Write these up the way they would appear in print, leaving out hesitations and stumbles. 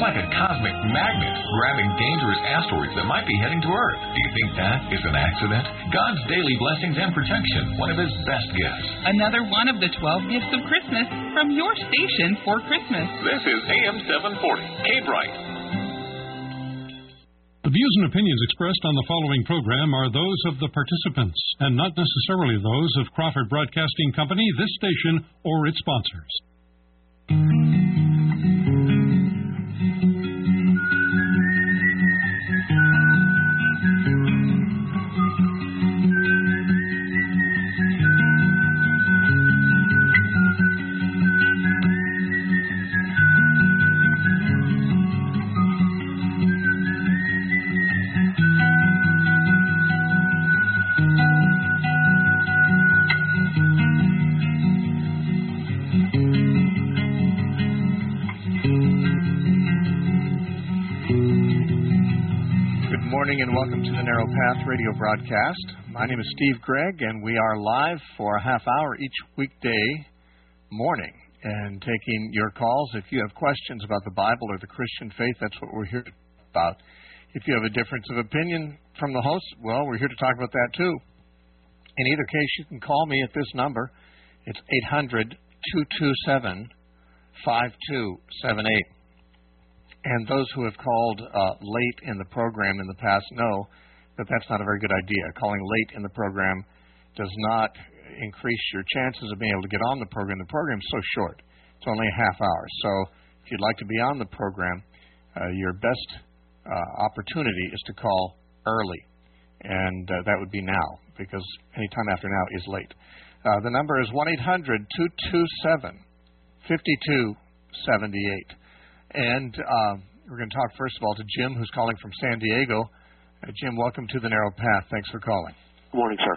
like a cosmic magnet grabbing dangerous asteroids that might be heading to Earth. Do you think that is an accident? God's daily blessings and protection, one of His best gifts. Another one of the 12 gifts of Christmas from your station for Christmas. This is AM 740, K-Bright. The views and opinions expressed on the following program are those of the participants and not necessarily those of Crawford Broadcasting Company, this station, or its sponsors. And welcome to the Narrow Path radio broadcast. My name is Steve Gregg, and we are live for a half hour each weekday morning and taking your calls. If you have questions about the Bible or the Christian faith, that's what we're here to talk about. If you have a difference of opinion from the host, well, we're here to talk about that too. In either case, you can call me at this number. It's 800-227-5278. And those who have called late in the program in the past know that that's not a very good idea. Calling late in the program does not increase your chances of being able to get on the program. The program's so short. It's only a half hour. So if you'd like to be on the program, your best opportunity is to call early. And that would be now, because any time after now is late. The number is 1-800-227-5278. And we're going to talk first of all to Jim, who's calling from San Diego. Jim, welcome to the Narrow Path. Thanks for calling. Good morning, sir.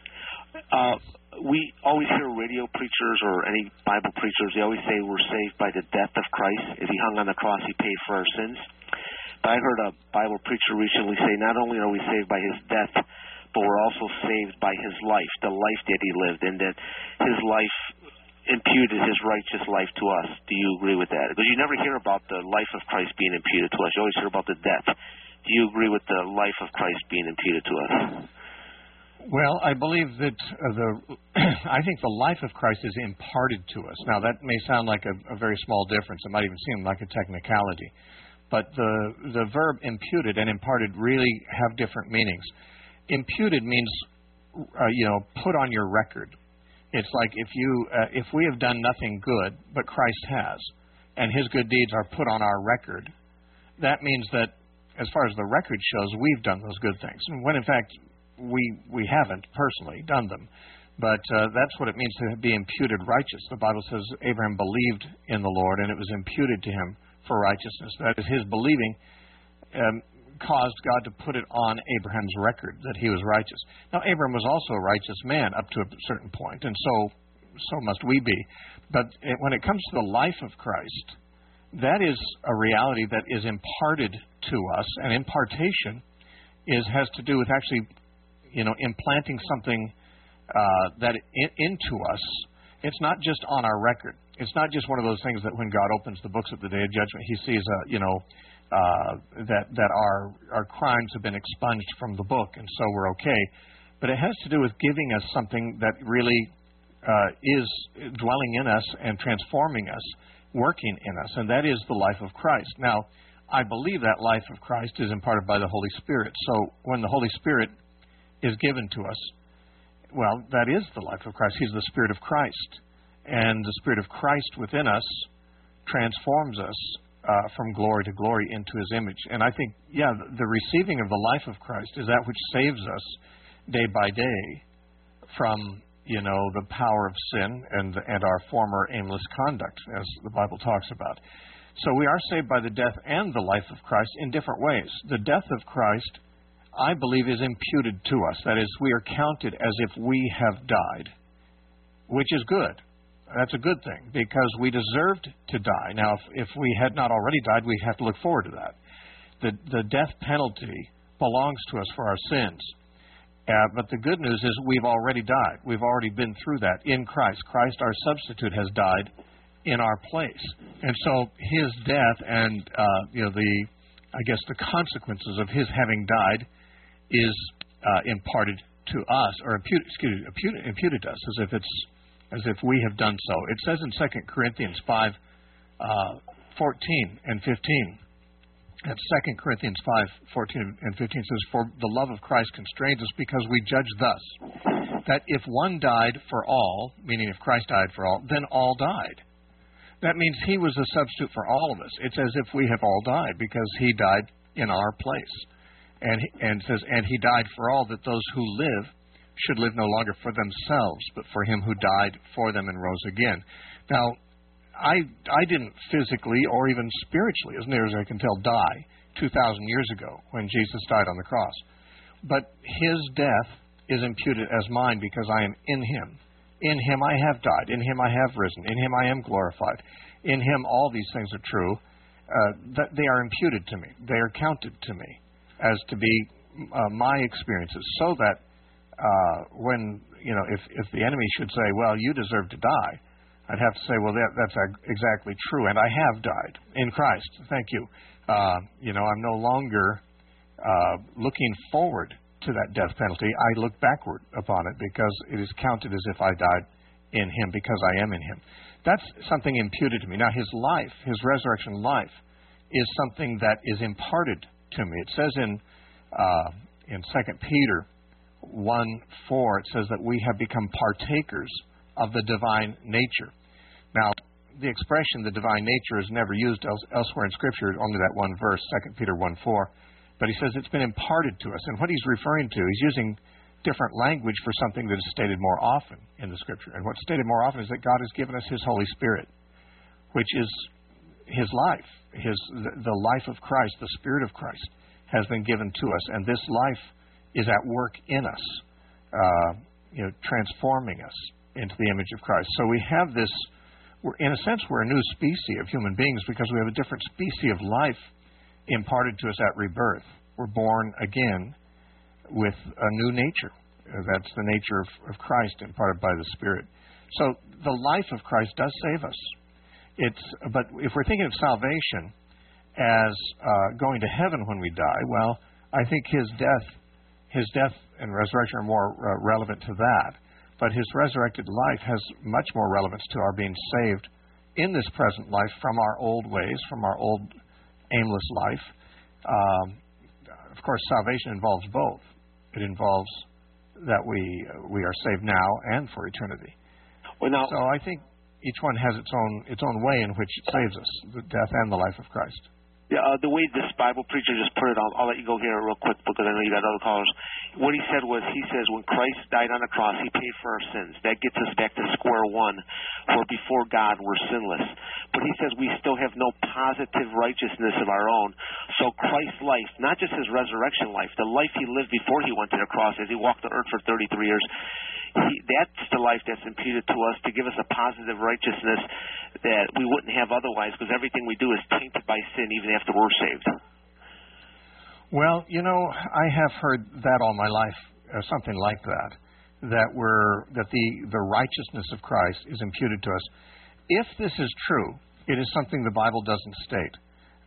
We always hear radio preachers or any Bible preachers, they always say we're saved by the death of Christ. If He hung on the cross, He paid for our sins. But I heard a Bible preacher recently say not only are we saved by His death, but we're also saved by His life, the life that He lived, and that His life imputed His righteous life to us. Do you agree with that? Because you never hear about the life of Christ being imputed to us. You always hear about the death. Do you agree with the life of Christ being imputed to us? Well, I believe that I think the life of Christ is imparted to us. Now, that may sound like a very small difference. It might even seem like a technicality. But the verb imputed and imparted really have different meanings. Imputed means, put on your record. It's like if we have done nothing good, but Christ has, and His good deeds are put on our record, that means that as far as the record shows, we've done those good things. And when in fact we haven't personally done them. But that's what it means to be imputed righteous. The Bible says Abraham believed in the Lord, and it was imputed to him for righteousness. That is, his believing caused God to put it on Abraham's record that he was righteous. Now, Abraham was also a righteous man up to a certain point, and so must we be. But when it comes to the life of Christ, that is a reality that is imparted to us, and impartation has to do with actually, implanting something into us. It's not just on our record. It's not just one of those things that when God opens the books at the day of judgment, He sees that our crimes have been expunged from the book, and so we're okay. But it has to do with giving us something that really is dwelling in us and transforming us, working in us, and that is the life of Christ. Now, I believe that life of Christ is imparted by the Holy Spirit. So when the Holy Spirit is given to us, well, that is the life of Christ. He's the Spirit of Christ. And the Spirit of Christ within us transforms us from glory to glory into His image. And I think, the receiving of the life of Christ is that which saves us day by day from, the power of sin and our former aimless conduct, as the Bible talks about. So we are saved by the death and the life of Christ in different ways. The death of Christ, I believe, is imputed to us. That is, we are counted as if we have died, which is good. That's a good thing, because we deserved to die. Now, if we had not already died, we have to look forward to that. The death penalty belongs to us for our sins. But the good news is we've already died. We've already been through that in Christ. Christ, our substitute, has died in our place. And so his death and the consequences of his having died is imparted to us, or imputed to us, as if we have done so. It says in 2 Corinthians 5:14 and 15. At 2 Corinthians 5:14 and 15 says, "For the love of Christ constrains us, because we judge thus, that if one died for all," meaning if Christ died for all, "then all died." That means he was a substitute for all of us. It's as if we have all died, because he died in our place. And it says, "And he died for all, that those who live should live no longer for themselves, but for him who died for them and rose again." Now, I didn't physically or even spiritually, as near as I can tell, die 2,000 years ago when Jesus died on the cross. But his death is imputed as mine because I am in him. In him I have died. In him I have risen. In him I am glorified. In him all these things are true. They are imputed to me. They are counted to me as to be my experiences, so that when, if the enemy should say, "Well, you deserve to die," I'd have to say, "Well, that's exactly true, and I have died in Christ. Thank you. I'm no longer looking forward to that death penalty. I look backward upon it, because it is counted as if I died in him, because I am in him." That's something imputed to me. Now, his life, his resurrection life, is something that is imparted to me. It says in 2 Peter 1:4, it says that we have become partakers of the divine nature. Now, the expression "the divine nature" is never used elsewhere in Scripture, only that one verse, 2 Peter 1:4. But he says it's been imparted to us. And what he's referring to, he's using different language for something that is stated more often in the Scripture. And what's stated more often is that God has given us his Holy Spirit, which is his life, the life of Christ, the Spirit of Christ has been given to us. And this life is at work in us, transforming us into the image of Christ. So we have this, in a sense, we're a new species of human beings, because we have a different species of life imparted to us at rebirth. We're born again with a new nature. That's the nature of Christ, imparted by the Spirit. So the life of Christ does save us. But if we're thinking of salvation as going to heaven when we die, well, I think his death and resurrection are more relevant to that. But his resurrected life has much more relevance to our being saved in this present life from our old ways, from our old aimless life. Of course, salvation involves both. It involves that we are saved now and for eternity. So I think each one has its own way in which it saves us, the death and the life of Christ. Yeah, the way this Bible preacher just put it, I'll let you go here real quick, because I know you got other callers. What he said was, he says, when Christ died on the cross, he paid for our sins. That gets us back to square one, where before God we're sinless. But he says we still have no positive righteousness of our own. So Christ's life, not just his resurrection life, the life he lived before he went to the cross, as he walked the earth for 33 years, that's the life that's imputed to us to give us a positive righteousness that we wouldn't have otherwise, because everything we do is tainted by sin even after we're saved. Well, I have heard that all my life, something like that, that the righteousness of Christ is imputed to us. If this is true, it is something the Bible doesn't state.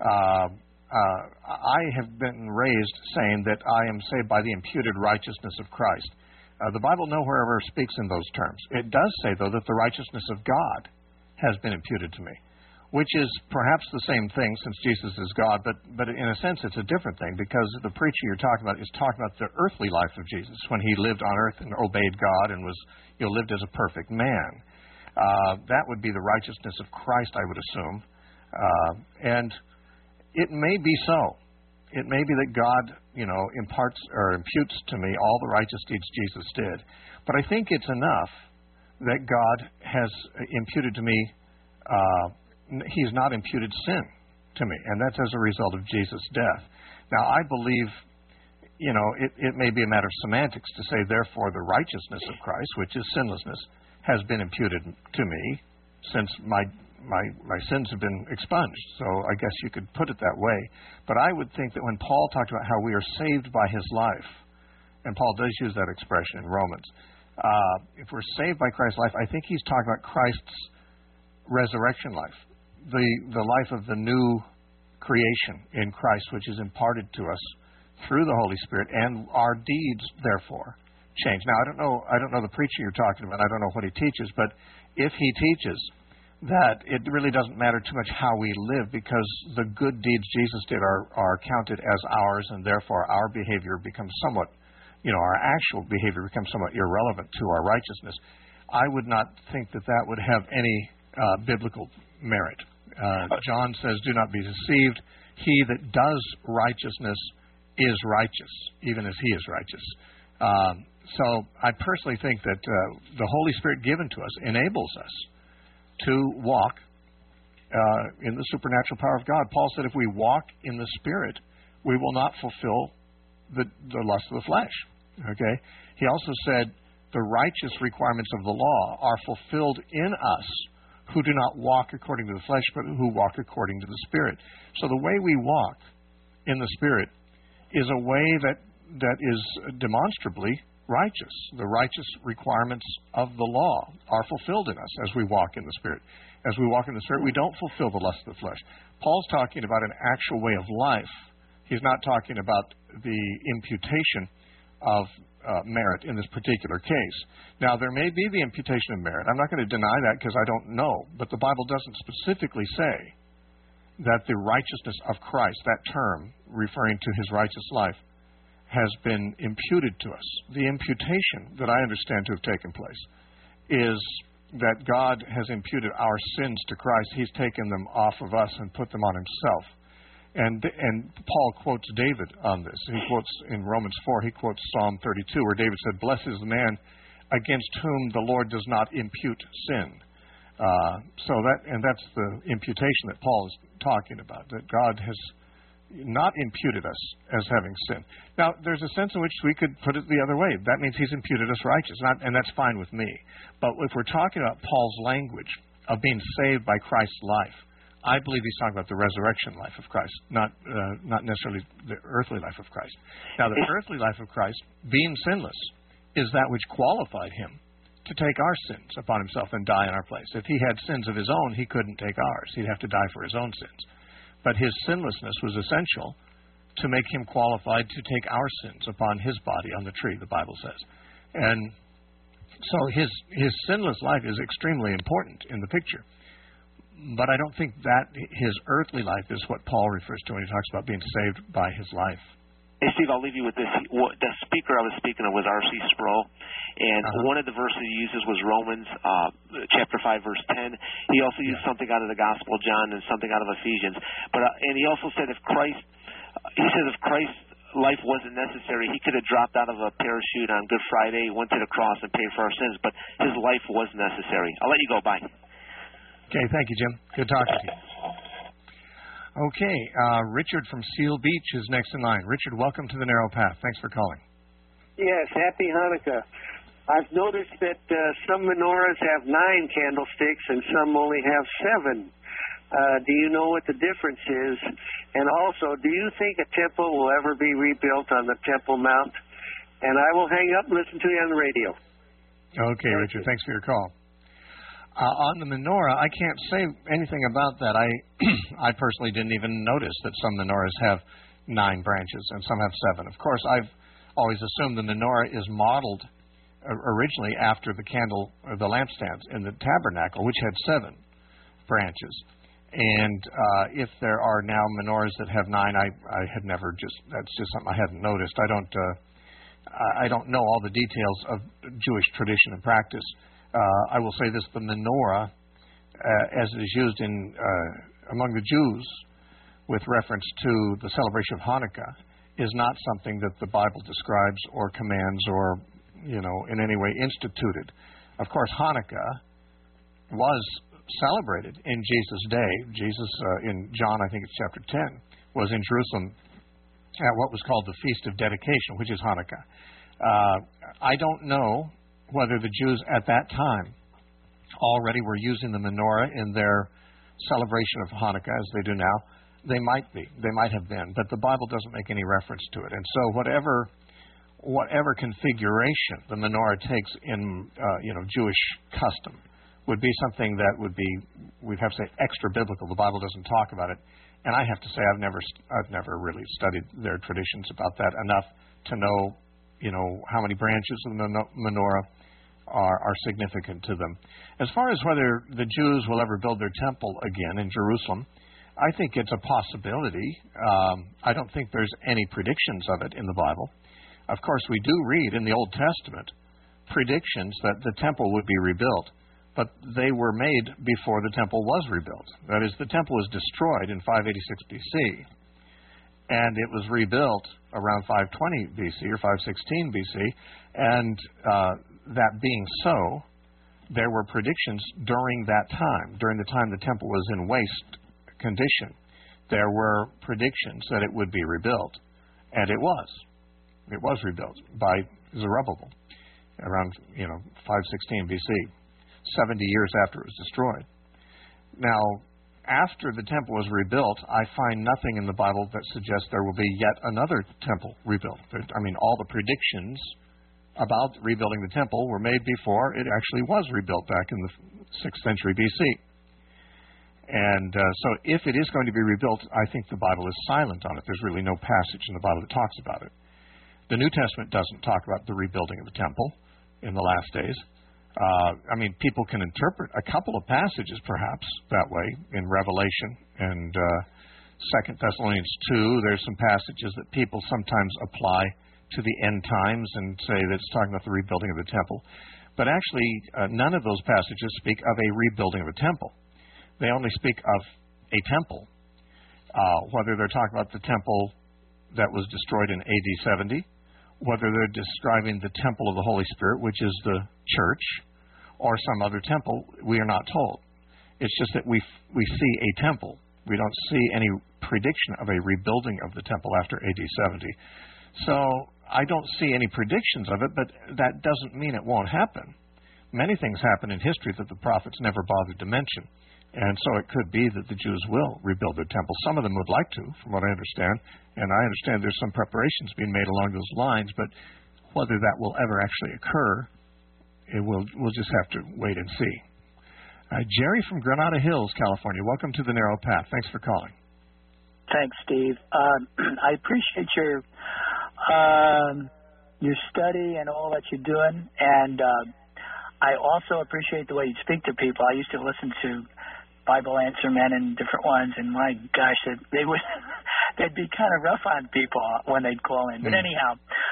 I have been raised saying that I am saved by the imputed righteousness of Christ. The Bible nowhere ever speaks in those terms. It does say, though, that the righteousness of God has been imputed to me, which is perhaps the same thing, since Jesus is God, but in a sense it's a different thing, because the preacher you're talking about is talking about the earthly life of Jesus, when he lived on earth and obeyed God and was lived as a perfect man. That would be the righteousness of Christ, I would assume. And it may be so. It may be that God, imparts or imputes to me all the righteous deeds Jesus did. But I think it's enough that God has imputed to me, he's not imputed sin to me, and that's as a result of Jesus' death. Now, I believe, it may be a matter of semantics to say, therefore, the righteousness of Christ, which is sinlessness, has been imputed to me, since my sins have been expunged. So I guess you could put it that way. But I would think that when Paul talked about how we are saved by his life, and Paul does use that expression in Romans, if we're saved by Christ's life, I think he's talking about Christ's resurrection life, the life of the new creation in Christ, which is imparted to us through the Holy Spirit, and our deeds, therefore, change. Now, I don't know the preacher you're talking about. I don't know what he teaches, but if he teaches that it really doesn't matter too much how we live, because the good deeds Jesus did are counted as ours, and therefore our behavior becomes somewhat, our actual behavior becomes somewhat irrelevant to our righteousness, I would not think that that would have any biblical merit. John says, do not be deceived. He that does righteousness is righteous, even as he is righteous. So I personally think that the Holy Spirit given to us enables us to walk in the supernatural power of God. Paul said if we walk in the Spirit, we will not fulfill the lust of the flesh. Okay? He also said the righteous requirements of the law are fulfilled in us who do not walk according to the flesh, but who walk according to the Spirit. So the way we walk in the Spirit is a way that is demonstrably righteous. The righteous requirements of the law are fulfilled in us as we walk in the Spirit. As we walk in the Spirit, we don't fulfill the lust of the flesh. Paul's talking about an actual way of life. He's not talking about the imputation of merit in this particular case. Now, there may be the imputation of merit. I'm not going to deny that because I don't know. But the Bible doesn't specifically say that the righteousness of Christ, that term referring to his righteous life, has been imputed to us. The imputation that I understand to have taken place is that God has imputed our sins to Christ. He's taken them off of us and put them on himself. And Paul quotes David on this. He quotes in Romans 4, he quotes Psalm 32, where David said, "Blessed is the man against whom the Lord does not impute sin." That's the imputation that Paul is talking about, that God has not imputed us as having sin. Now, there's a sense in which we could put it the other way. That means he's imputed us righteous, and that's fine with me. But if we're talking about Paul's language of being saved by Christ's life, I believe he's talking about the resurrection life of Christ, not necessarily the earthly life of Christ. Now, the earthly life of Christ, being sinless, is that which qualified him to take our sins upon himself and die in our place. If he had sins of his own, he couldn't take ours. He'd have to die for his own sins. But his sinlessness was essential to make him qualified to take our sins upon his body on the tree, the Bible says. And so his sinless life is extremely important in the picture. But I don't think that his earthly life is what Paul refers to when he talks about being saved by his life. Hey, Steve, I'll leave you with this. The speaker I was speaking of was R.C. Sproul, and one of the verses he uses was Romans chapter 5, verse 10. He also used something out of the Gospel of John and something out of Ephesians. And he also said if Christ's life wasn't necessary, he could have dropped out of a parachute on Good Friday, went to the cross, and paid for our sins, but his life was necessary. I'll let you go. Bye. Okay, thank you, Jim. Good talking to you. Okay, Richard from Seal Beach is next in line. Richard, welcome to the Narrow Path. Thanks for calling. Yes, happy Hanukkah. I've noticed that some menorahs have 9 candlesticks and some only have 7. Do you know what the difference is? And also, do you think a temple will ever be rebuilt on the Temple Mount? And I will hang up and listen to you on the radio. Okay, Richard, thanks for your call. On the menorah, I can't say anything about that. I personally didn't even notice that some menorahs have 9 branches and some have 7. Of course, I've always assumed the menorah is modeled originally after the candle or the lampstands in the tabernacle, which had 7 branches. And if there are now menorahs that have 9, I had never that's just something I hadn't noticed. I don't know all the details of Jewish tradition and practice. I will say this, the menorah, as it is used among the Jews with reference to the celebration of Hanukkah, is not something that the Bible describes or commands or, in any way instituted. Of course, Hanukkah was celebrated in Jesus' day. Jesus, in John, I think it's chapter 10, was in Jerusalem at what was called the Feast of Dedication, which is Hanukkah. I don't know whether the Jews at that time already were using the menorah in their celebration of Hanukkah as they do now. They might be. They might have been. But the Bible doesn't make any reference to it. And so whatever configuration the menorah takes in Jewish custom, would be something that would be, we'd have to say, extra biblical. The Bible doesn't talk about it. And I have to say I've never really studied their traditions about that enough to know, how many branches of the menorah are significant to them. As far as whether the Jews will ever build their temple again in Jerusalem, I think it's a possibility. I don't think there's any predictions of it in the Bible. Of course, we do read in the Old Testament predictions that the temple would be rebuilt, but they were made before the temple was rebuilt. That is, the temple was destroyed in 586 BC, and it was rebuilt around 520 BC or 516 BC, and that being so, there were predictions during that time, during the time the temple was in waste condition. There were predictions that it would be rebuilt, and it was. It was rebuilt by Zerubbabel around 516 BC, 70 years after it was destroyed. Now, after the temple was rebuilt, I find nothing in the Bible that suggests there will be yet another temple rebuilt. All the predictions about rebuilding the temple were made before it actually was rebuilt back in the 6th century BC. And so if it is going to be rebuilt, I think the Bible is silent on it. There's really no passage in the Bible that talks about it. The New Testament doesn't talk about the rebuilding of the temple in the last days. People can interpret a couple of passages perhaps that way in Revelation and 2 Thessalonians 2. There's some passages that people sometimes apply to the end times and say that it's talking about the rebuilding of the temple. But actually, none of those passages speak of a rebuilding of a temple. They only speak of a temple, whether they're talking about the temple that was destroyed in AD 70, whether they're describing the temple of the Holy Spirit, which is the church, or some other temple, we are not told. It's just that we see a temple. We don't see any prediction of a rebuilding of the temple after AD 70. So I don't see any predictions of it, but that doesn't mean it won't happen. Many things happen in history that the prophets never bothered to mention. And so it could be that the Jews will rebuild their temple. Some of them would like to, from what I understand. And I understand there's some preparations being made along those lines, but whether that will ever actually occur, we'll just have to wait and see. Jerry from Granada Hills, California. Welcome to the Narrow Path. Thanks for calling. Thanks, Steve. I appreciate your study and all that you're doing, and I also appreciate the way you speak to people. I used to listen to Bible Answer Men and different ones, and my gosh, they'd be kind of rough on people when they'd call in. But anyhow,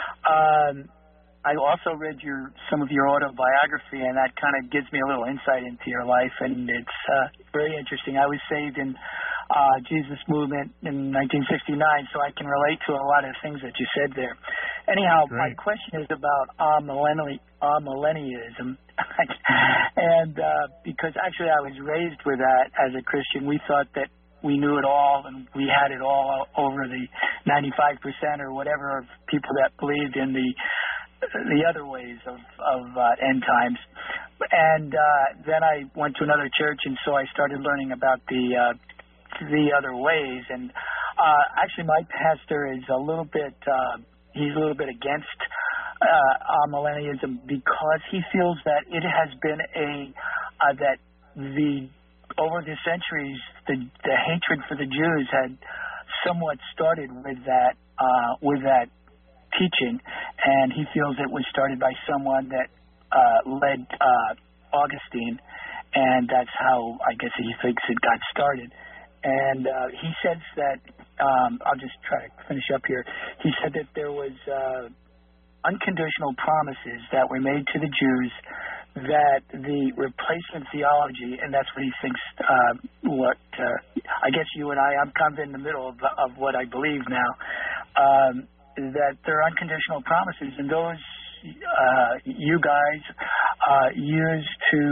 I also read some of your autobiography, and that kind of gives me a little insight into your life, and it's very interesting. I was saved in Jesus Movement in 1969, so I can relate to a lot of things that you said there. Anyhow, my question is about millennialism. And because actually I was raised with that as a Christian. We thought that we knew it all and we had it all over the 95% or whatever of people that believed in the other ways of end times. And then I went to another church, and so I started learning about the other ways. And actually my pastor is a little bit he's a little bit against millennialism because he feels that it has been that over the centuries the hatred for the Jews had somewhat started with that teaching, and he feels it was started by someone that led Augustine, and that's how I guess he thinks it got started. And he says that I'll just try to finish up here. He said that there was unconditional promises that were made to the Jews, that the replacement theology, and that's what he thinks, I guess you and I'm kind of in the middle of what I believe now, that there are unconditional promises, and those you guys use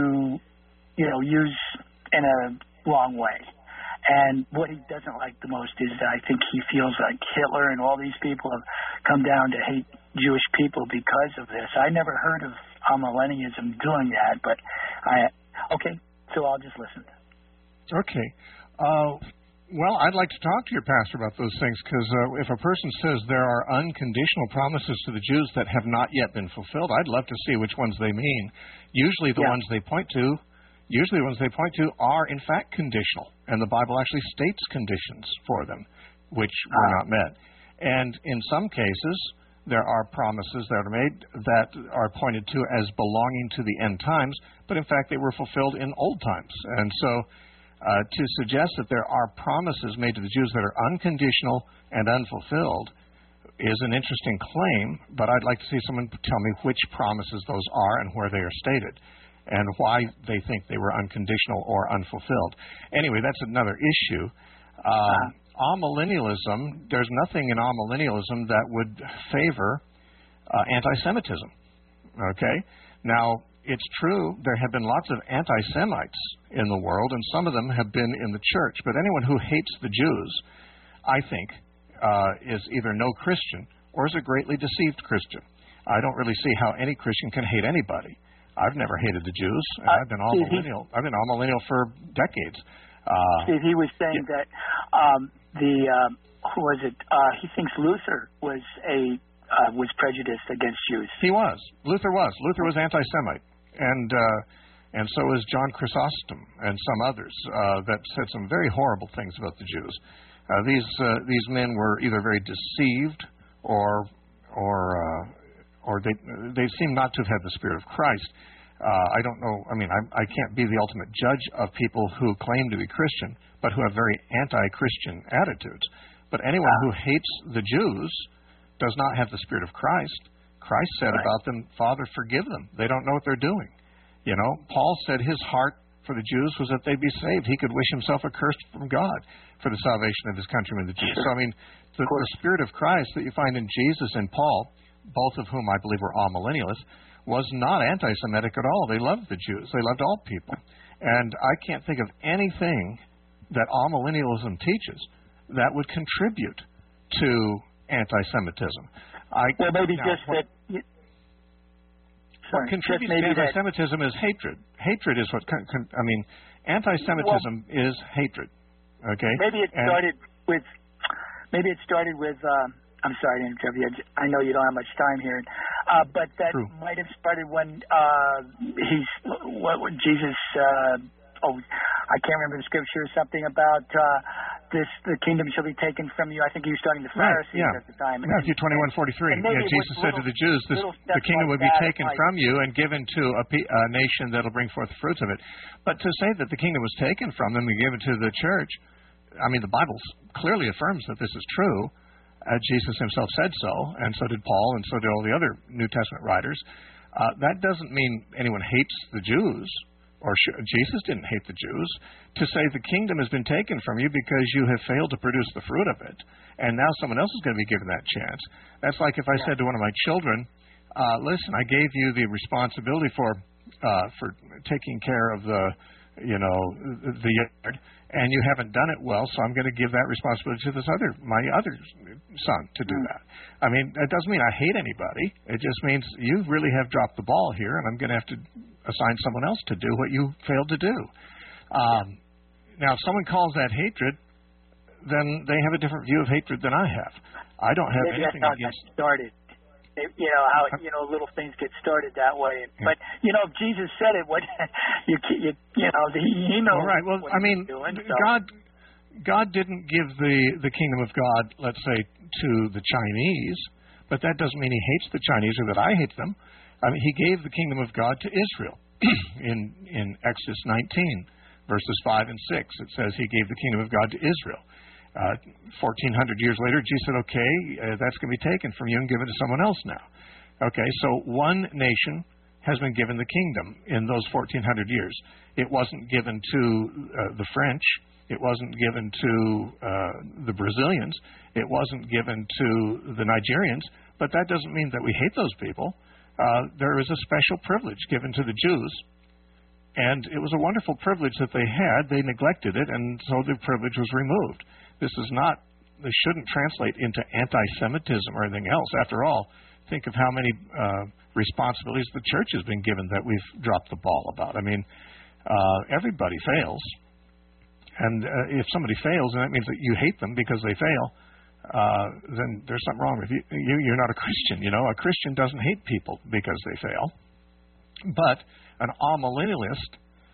in a wrong way. And what he doesn't like the most is that I think he feels like Hitler and all these people have come down to hate Jewish people because of this. I never heard of millennialism doing that, but so I'll just listen. Okay. Well, I'd like to talk to your pastor about those things, because if a person says there are unconditional promises to the Jews that have not yet been fulfilled, I'd love to see which ones they mean. Usually the ones they point to usually the ones they point to are in fact conditional, and the Bible actually states conditions for them, which were not met. And in some cases, there are promises that are made that are pointed to as belonging to the end times, but in fact they were fulfilled in old times. And so to suggest that there are promises made to the Jews that are unconditional and unfulfilled is an interesting claim, but I'd like to see someone tell me which promises those are and where they are stated, and why they think they were unconditional or unfulfilled. Anyway, that's another issue. Amillennialism, there's nothing in amillennialism that would favor anti-Semitism. Okay? Now, it's true there have been lots of anti-Semites in the world, and some of them have been in the church, but anyone who hates the Jews, I think, is either no Christian or is a greatly deceived Christian. I don't really see how any Christian can hate anybody. I've never hated the Jews, and I've been amillennial. I've been amillennial for decades. Steve, he was saying that who was it? He thinks Luther was prejudiced against Jews. He was. Luther was. Luther was anti-Semite, and so is John Chrysostom and some others that said some very horrible things about the Jews. These men were either very deceived or they seem not to have had the Spirit of Christ. I don't know. I mean, I can't be the ultimate judge of people who claim to be Christian, but who have very anti-Christian attitudes. But anyone who hates the Jews does not have the Spirit of Christ. Christ said about them, Father, forgive them. They don't know what they're doing. You know, Paul said his heart for the Jews was that they'd be saved. He could wish himself accursed from God for the salvation of his countrymen, the Jews. So, I mean, the Spirit of Christ that you find in Jesus and Paul, both of whom I believe were amillennialists, was not anti-Semitic at all. They loved the Jews. They loved all people. And I can't think of anything that amillennialism teaches that would contribute to anti-Semitism. Well, maybe just that... What contributes to anti-Semitism is hatred. Hatred is what... anti-Semitism is hatred. Okay? Maybe it started with... I'm sorry to interrupt you. I know you don't have much time here, but that might have started when Jesus. I can't remember the scripture or something about the kingdom shall be taken from you. I think he was starting the Pharisees at the time. Matthew 21:43. Jesus said to the Jews, "The kingdom would be taken from you and given to a nation that'll bring forth the fruits of it." But to say that the kingdom was taken from them and given to the church, I mean, the Bible clearly affirms that this is true. Jesus himself said so, and so did Paul, and so did all the other New Testament writers. That doesn't mean anyone hates the Jews, or Jesus didn't hate the Jews. To say the kingdom has been taken from you because you have failed to produce the fruit of it, and now someone else is going to be given that chance. That's like if I said to one of my children, listen, I gave you the responsibility for taking care of the yard, and you haven't done it well, so I'm going to give that responsibility to my other son to do that. I mean, that doesn't mean I hate anybody. It just means you really have dropped the ball here, and I'm going to have to assign someone else to do what you failed to do. Now, if someone calls that hatred, then they have a different view of hatred than I have. I don't have anything against... That started. How little things get started that way. But if Jesus said it, what he knows. All right. Well, what I mean, doing, God didn't give the kingdom of God, let's say, to the Chinese, but that doesn't mean he hates the Chinese or that I hate them. I mean, he gave the kingdom of God to Israel in Exodus 19, verses 5 and 6. It says he gave the kingdom of God to Israel. 1,400 years later, Jesus said, okay, that's going to be taken from you and given to someone else now. Okay, so one nation has been given the kingdom in those 1,400 years. It wasn't given to the French. It wasn't given to the Brazilians. It wasn't given to the Nigerians. But that doesn't mean that we hate those people. There is a special privilege given to the Jews. And it was a wonderful privilege that they had. They neglected it, and so the privilege was removed. This shouldn't translate into anti-Semitism or anything else. After all, think of how many responsibilities the church has been given that we've dropped the ball about. I mean, everybody fails. And if somebody fails, and that means that you hate them because they fail, then there's something wrong with you. You're not a Christian. A Christian doesn't hate people because they fail. But an amillennialist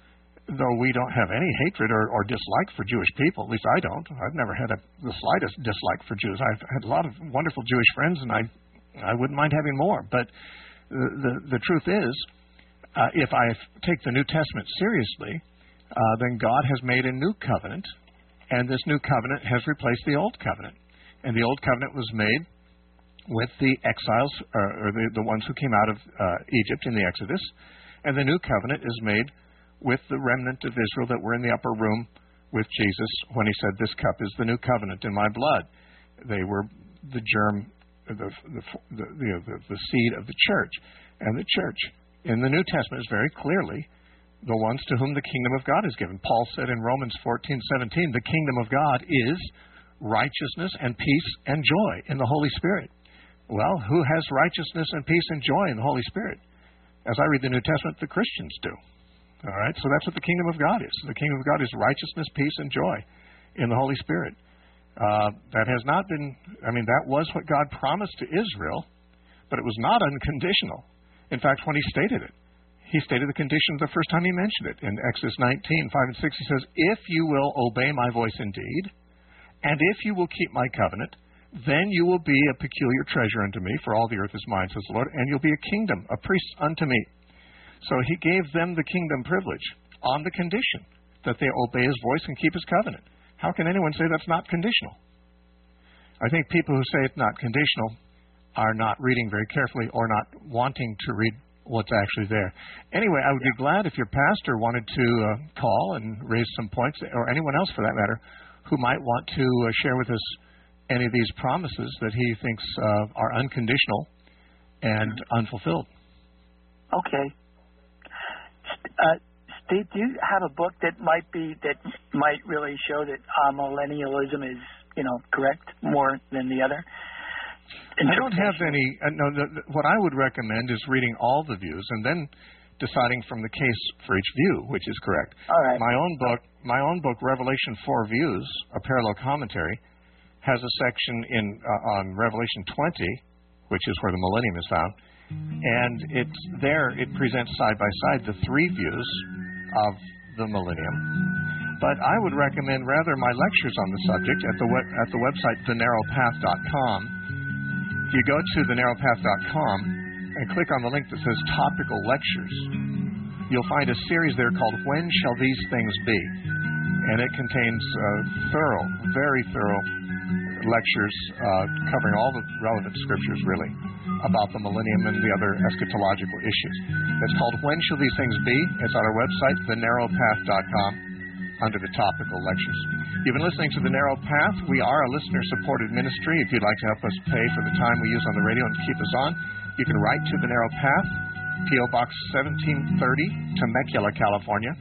though we don't have any hatred or dislike for Jewish people, at least I don't. I've never had the slightest dislike for Jews. I've had a lot of wonderful Jewish friends, and I wouldn't mind having more. But the truth is, if I take the New Testament seriously, then God has made a new covenant, and this new covenant has replaced the old covenant. And the old covenant was made with the exiles, or the ones who came out of Egypt in the Exodus, and the new covenant is made with the remnant of Israel that were in the upper room with Jesus when he said, "This cup is the new covenant in my blood." They were the germ, the seed of the church. And the church in the New Testament is very clearly the ones to whom the kingdom of God is given. Paul said in Romans 14:17, the kingdom of God is righteousness and peace and joy in the Holy Spirit. Well, who has righteousness and peace and joy in the Holy Spirit? As I read the New Testament, the Christians do. All right, so that's what the kingdom of God is. The kingdom of God is righteousness, peace, and joy in the Holy Spirit. That has not been, that was what God promised to Israel, but it was not unconditional. In fact, when he stated it, he stated the condition the first time he mentioned it. In Exodus 19:5-6, he says, "If you will obey my voice indeed, and if you will keep my covenant, then you will be a peculiar treasure unto me, for all the earth is mine, says the Lord, and you'll be a kingdom, a priest unto me." So he gave them the kingdom privilege on the condition that they obey his voice and keep his covenant. How can anyone say that's not conditional? I think people who say it's not conditional are not reading very carefully or not wanting to read what's actually there. Anyway, I would be glad if your pastor wanted to call and raise some points, or anyone else for that matter, who might want to share with us any of these promises that he thinks are unconditional and unfulfilled. Okay. Steve, do you have a book that might really show that millennialism is, correct more than the other? I don't have any. What I would recommend is reading all the views and then deciding from the case for each view which is correct. All right. My own book, Revelation 4 Views, a parallel commentary, has a section on Revelation 20, which is where the millennium is found, and it presents side by side the three views of the millennium. But I would recommend rather my lectures on the subject at the website thenarrowpath.com. If you go to thenarrowpath.com and click on the link that says Topical Lectures, you'll find a series there called When Shall These Things Be? And it contains very thorough lectures covering all the relevant scriptures, really, about the millennium and the other eschatological issues. It's called When Shall These Things Be? It's on our website, thenarrowpath.com, under the Topical Lectures. You've been listening to The Narrow Path. We are a listener-supported ministry. If you'd like to help us pay for the time we use on the radio and keep us on, you can write to The Narrow Path, P.O. Box 1730, Temecula, California,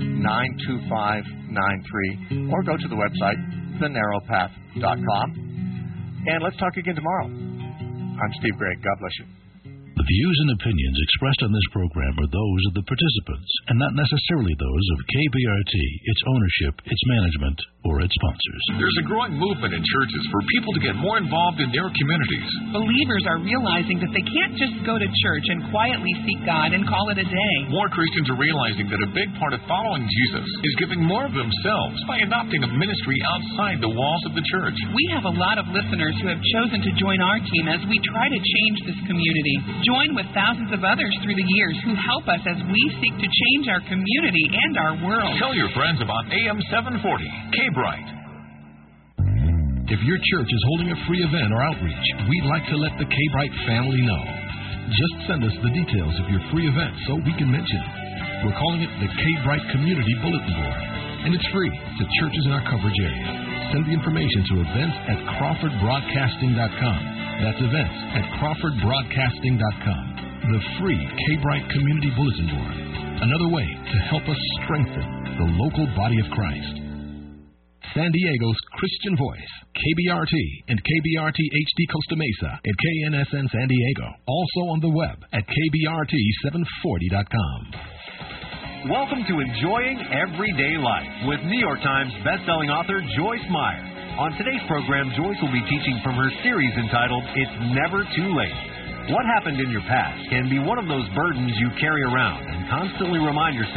92593, or go to the website, thenarrowpath.com. And let's talk again tomorrow. I'm Steve Gregg. God bless you. The views and opinions expressed on this program are those of the participants and not necessarily those of KBRT, its ownership, its management, or its sponsors. There's a growing movement in churches for people to get more involved in their communities. Believers are realizing that they can't just go to church and quietly seek God and call it a day. More Christians are realizing that a big part of following Jesus is giving more of themselves by adopting a ministry outside the walls of the church. We have a lot of listeners who have chosen to join our team as we try to change this community. Join with thousands of others through the years who help us as we seek to change our community and our world. Tell your friends about AM 740, K-Bright. If your church is holding a free event or outreach, we'd like to let the K-Bright family know. Just send us the details of your free event so we can mention it. We're calling it the K-Bright Community Bulletin Board, and it's free to churches in our coverage area. Send the information to events@crawfordbroadcasting.com. That's events@crawfordbroadcasting.com. The free K-Bright Community Bulletin Board. Another way to help us strengthen the local body of Christ. San Diego's Christian Voice, KBRT and KBRT HD Costa Mesa and KNSN San Diego. Also on the web at kbrt740.com. Welcome to Enjoying Everyday Life with New York Times bestselling author Joyce Meyer. On today's program, Joyce will be teaching from her series entitled It's Never Too Late. What happened in your past can be one of those burdens you carry around and constantly remind yourself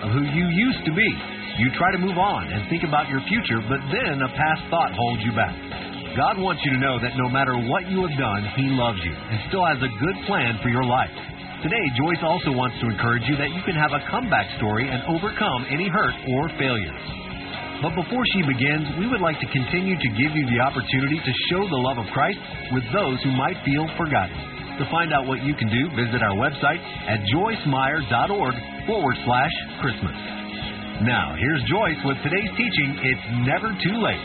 of who you used to be. You try to move on and think about your future, but then a past thought holds you back. God wants you to know that no matter what you have done, He loves you and still has a good plan for your life. Today, Joyce also wants to encourage you that you can have a comeback story and overcome any hurt or failures. But before she begins, we would like to continue to give you the opportunity to show the love of Christ with those who might feel forgotten. To find out what you can do, visit our website at joycemeyer.org/Christmas. Now, here's Joyce with today's teaching, It's Never Too Late.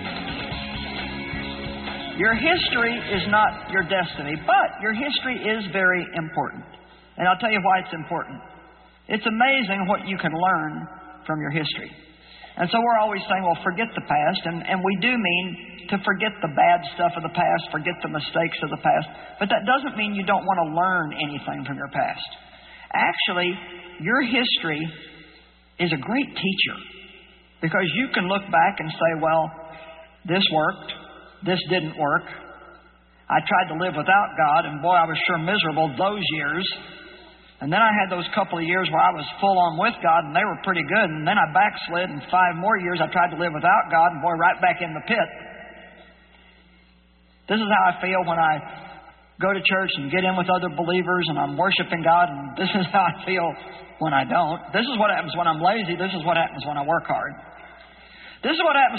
Your history is not your destiny, but your history is very important. And I'll tell you why it's important. It's amazing what you can learn from your history. And so we're always saying, well, forget the past. And we do mean to forget the bad stuff of the past, forget the mistakes of the past. But that doesn't mean you don't want to learn anything from your past. Actually, your history is a great teacher, because you can look back and say, well, this worked, this didn't work. I tried to live without God, and boy, I was sure miserable those years. And then I had those couple of years where I was full on with God, and they were pretty good. And then I backslid, and 5 more years I tried to live without God, and boy, right back in the pit. This is how I feel when I go to church and get in with other believers, and I'm worshiping God, and this is how I feel when I don't. This is what happens when I'm lazy. This is what happens when I work hard. This is what happens